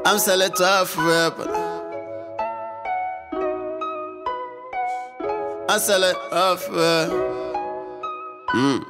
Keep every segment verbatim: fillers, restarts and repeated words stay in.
I'm selling twelve for real, but I'm selling twelve for real. Mm.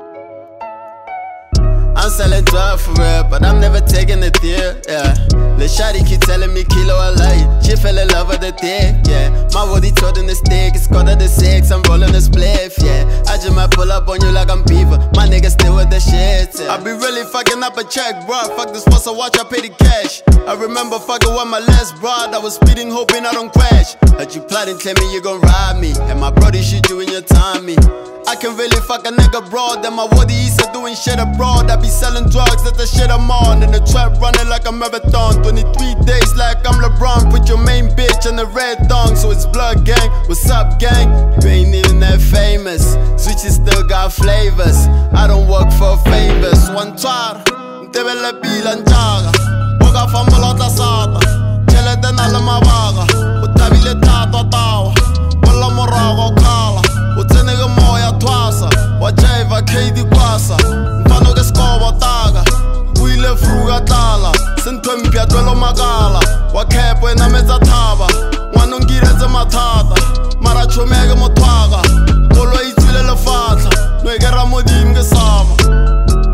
I'm selling twelve for real, but I'm never taking it there, yeah. Lil' shawty keep telling me kilo I like. She fell in love with the dick, yeah. My body told in the stick, it's got the six, I'm rolling a spliff, yeah. I just might pull up on you like I'm Beaver. My niggas still with the shit, yeah. I be really fucking up a check, bro. Fuck this once I watch, I pay the cash. I remember fucking with my last broad, I was speeding, hoping I don't crash. Heard you plotting, tell me you gon' ride me, and my brody shoot you in your timey. I can really fuck a nigga broad, then my woody East are doing shit abroad. I be selling drugs, that's the shit I'm on. In the trap running like a marathon, twenty-three days like I'm LeBron. Put your main bitch in the red thong, so it's blood gang. What's up gang? You ain't even that famous, switches still got flavors. I don't work for favors. One twar, debe le pila njaga. Boga fambola tasata, chele denale mabaga. Utabile tato tawa, wala morago kala. Utsenega moya twasa, wajaiva Katie kwasa. Mfano ke skoba taga, uile fruga tala. Sentwe mpya twelo magala, wakepwe na meza taba. Ngwana ngireze matata, mara chomege motwaga. Kolo itwile le fatla, nwegera modim ke sama.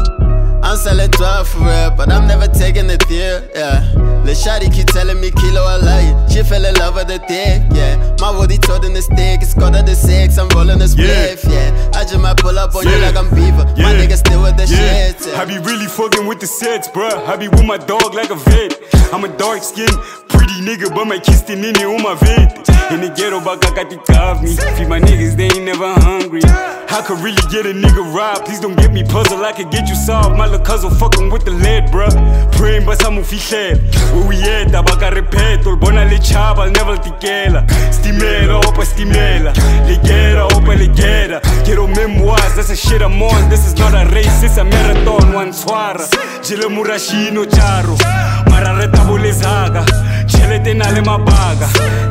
I'm selling twelve for real, but I'm never taking it there, yeah. Lil' shawty keep telling me kilo I like. She fell in love with the dick, yeah. My body told in the stick, it's got the six, I'm rolling a spliff, yeah. I just might pull up on yeah. you like I'm Beaver. Yeah. My niggas still with the yeah. shit, yeah. I be really fucking with the sets, bruh. I be with my dog like a vet. I'm a dark skin, pretty nigga, but my kiss in it on my vet. In the ghetto, bakakati carve me. Feed my niggas, they ain't never hungry. I could really get a nigga robbed. Please don't get me puzzled, I could get you solved. My little cousin fucking with the lead, bruh. Praying but I'm ufihlel. Where we at, abaka repeto. Bona le chaba, never tikela. Stimela, opa stimela. Legera, opa legera. Quiero memoirs, that's the shit I'm on. This is not a race, it's a marathon. One swara, jile murashino charo. Marareta bolezaga, chelete nale mabaga.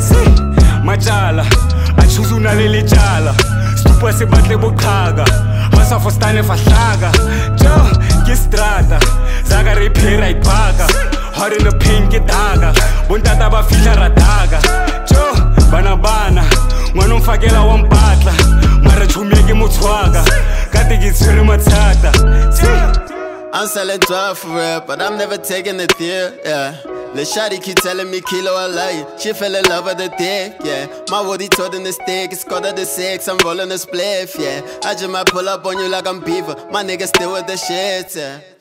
Machala, achuzu nalele chala. Stupa se batle bokaga. Hasa fostane fahlaga. Jo, ke strata. Zaga repera ipaga. Hard in the pain ke daga. Bontata ba fihla radaga. Jo, bana bana. Ngwana mfakela wampatla. Mara chumeke motshwaga. Kate ke tshwere mathata. I'm selling twelve for real, but I'm never taking it there, yeah. Lil' shawty keep telling me kilo I like. She fell in love with the dick, yeah. My woody told in the stick, it's got the six, I'm rolling a spliff, yeah. I just might pull up on you like I'm Beaver. My niggas still with the shit, yeah.